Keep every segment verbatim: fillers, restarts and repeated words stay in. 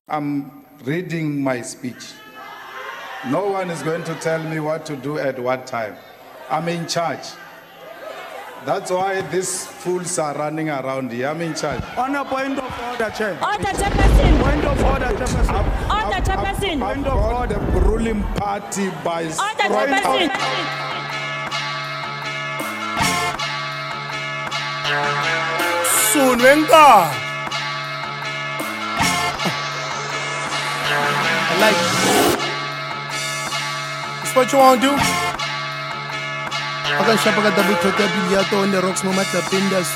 I'm reading my speech. No one is going to tell me what to do at what time. I'm in charge. That's why these fools are running around here. I'm in charge. On a point of order, Chair. Order, Chairperson. Point of order, Chairperson. Order, Chairperson. I've got the ruling party by Order, strike Chairperson. Soon, venga. I like it. That's what you want to do? I got shop, I got double tot, billiato on the rocks, no matter pindas.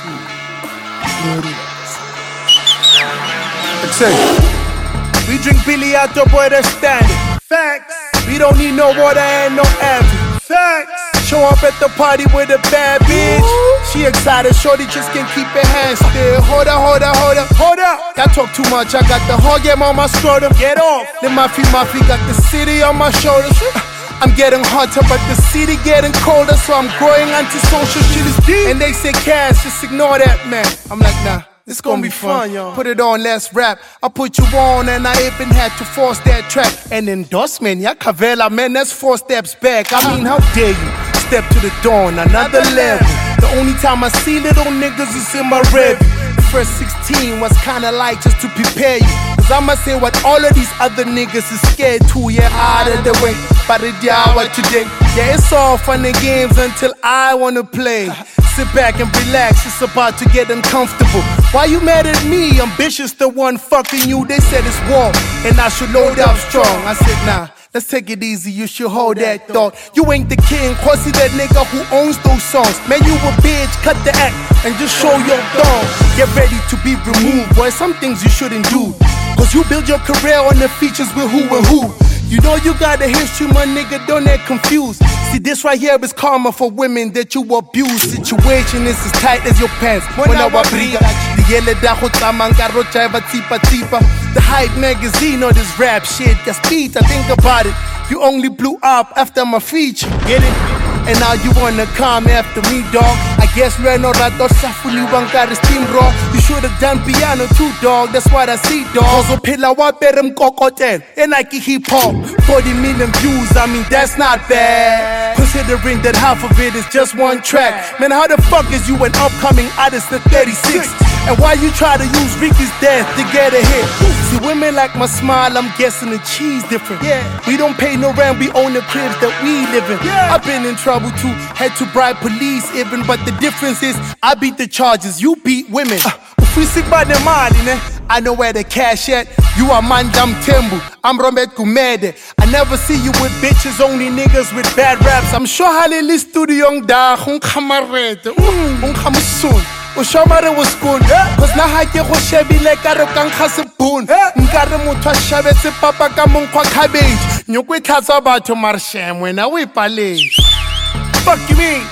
We drink billiato, boy, that's standing. Facts. We don't need no water and no average. Facts. Show up at the party with a bad bitch. She excited, shorty just can't keep her hands still. Hold up, hold up, hold up, hold up. I talk too much, I got the hog game on my scrotum. Get off. The Mafia Mafia got the city on my shoulders. I'm getting hotter, but the city getting colder, so I'm growing antisocial. Shit is deep. And they say cash, just ignore that, man. I'm like, nah. It's gonna be fun, yo. Put it on, let's rap. I put you on, and I even had to force that track. An endorsement, yeah, Cavella, man, that's four steps back. I mean, how dare you step to the dawn, another level. The only time I see little niggas is in my review. The first sixteen was kinda like just to prepare you. Cause I'ma say what all of these other niggas is scared to, yeah, out of the way. But it's the hour today. Yeah, it's all fun and games until I wanna play. Sit back and relax, it's about to get uncomfortable. Why you mad at me? Ambitious the one fucking you. They said it's war, and I should load up strong. I said, nah, let's take it easy, you should hold that thought. You ain't the king, cause he that nigga who owns those songs. Man, you a bitch, cut the act, and just show your thong. Get ready to be removed, boy, some things you shouldn't do. Cause you build your career on the features with who and who. You know you got a history, my nigga, don't get confused. See, this right here is karma for women that you abuse. Situation is as tight as your pants. When I wabriga, the yellow da mangarro chaiva tipa tipa. The Hype magazine or this rap shit, just beat. I think about it. You only blew up after my feature. Get it? And now you wanna come after me, dog. I guess Reno Rato Safuli Wankar steam raw. You should've done piano too, dog. That's what I see, dog. So pilla waperem kokotel. And like hip hop. forty million views, I mean that's not bad. Considering that half of it is just one track. Man, how the fuck is you an upcoming artist at thirty-six? And why you try to use Ricky's death to get a hit? See, women like my smile, I'm guessing the cheese different. Yeah, we don't pay no rent, we own the cribs that we live in. Yeah. I've been in trouble too, had to bribe police even, but the difference is I beat the charges, you beat women. Uh, if we sick by the money, I know where the cash at. You are Mandam Tembu, I'm Romet Kumede. I never see you with bitches, only niggas with bad raps. I'm sure Halili studio da hun kamarete, hun kamusun. Ushamare was good, cause na ha ke go shebile ka re ka nkga sepone. Nka re motho a shabetse papa ka monkwa cabbage. Nyoko e tlhatsa batho marshem wena o ipaletse. Fuck you mean?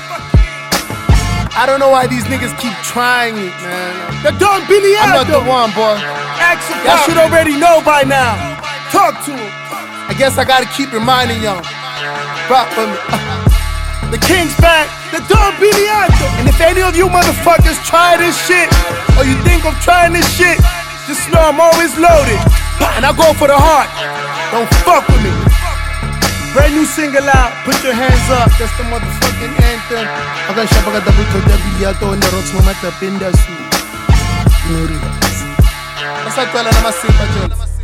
I don't know why these niggas keep trying it, man. The Don Billy I'm not the one, boy. Y'all should already know by now. Talk to him. I guess I gotta keep reminding y'all. Rock for me. The King's back, the Don Billy And if any of you motherfuckers try this shit, or you think of trying this shit, just know I'm always loaded. And I go for the heart. Don't fuck with me. Brand new single out, put your hands up. That's the motherfucking anthem. I got shop, I got double tot, billiato on the rocks, no matter pindas. No relax. That's how I tell them I'm a